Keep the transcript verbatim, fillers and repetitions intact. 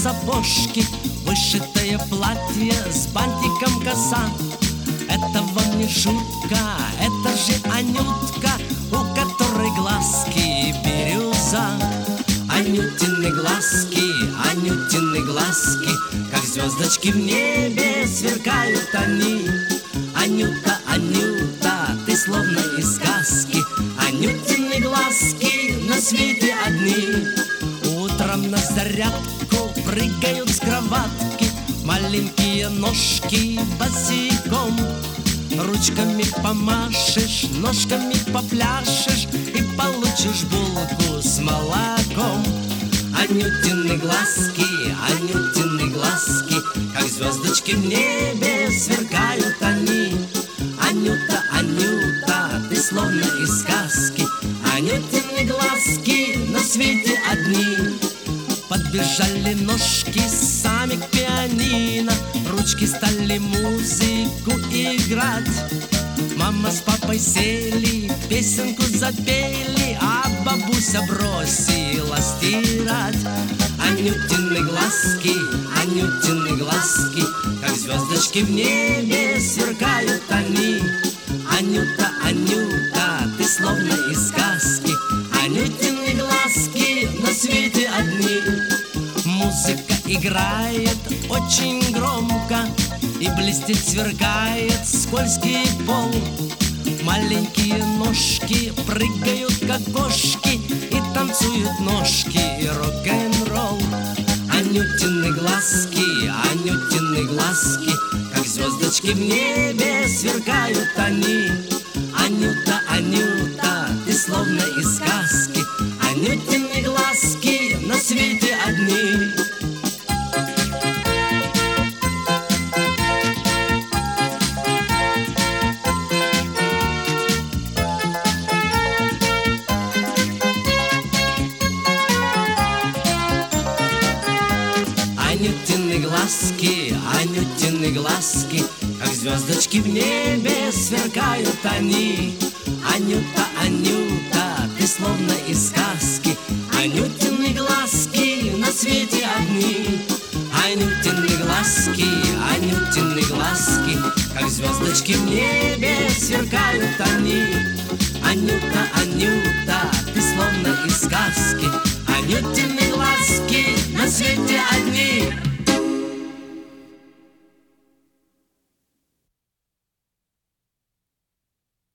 сапожки, вышитое платье с бантиком коса. Это вам не шутка, это же Анютка, у которой глазки бирюза. Анютины глазки, Анютины глазки, как звездочки в небе сверкают они. Анюта, Анюта, ты словно из сказки. Анютины глазки на свете одни. Утром на зарядку прыгают с кроватки маленькие ножки босиком. Ручками помашешь, ножками попляшешь и получишь булку с молоком. Анютины глазки, Анютины глазки, как звездочки в небе сверкают они. Анюта, Анюта, ты словно из сказки. Анютины глазки на свете одни. Подбежали ножки сами к пианино, ручки стали музыку играть. Мама с папой сели, песенку запели, а бабуся бросила стирать. Анютины глазки, Анютины глазки, как звездочки в небе сверкают они. Анюта, Анюта, ты словно из сказки. Анютины глазки на свете одни. Музыка играет очень громко, и блестит, сверкает скользкий пол. Маленькие ножки прыгают, как кошки, и танцуют ножки и рок-н-ролл. Анютины глазки, Анютины глазки, как звездочки в небе сверкают они. Анюта, Анюта, ты словно из сказки. Анютины глазки на свете одни. Анютины глазки, Анютины глазки, как звездочки в небе сверкают они. Анюта, Анюта, ты словно из сказки. Анютины глазки на свете одни. Анютины глазки, Анютины глазки, как звездочки в небе сверкают они. Анюта, Анюта, ты словно из сказки. Анютины глазки на свете одни.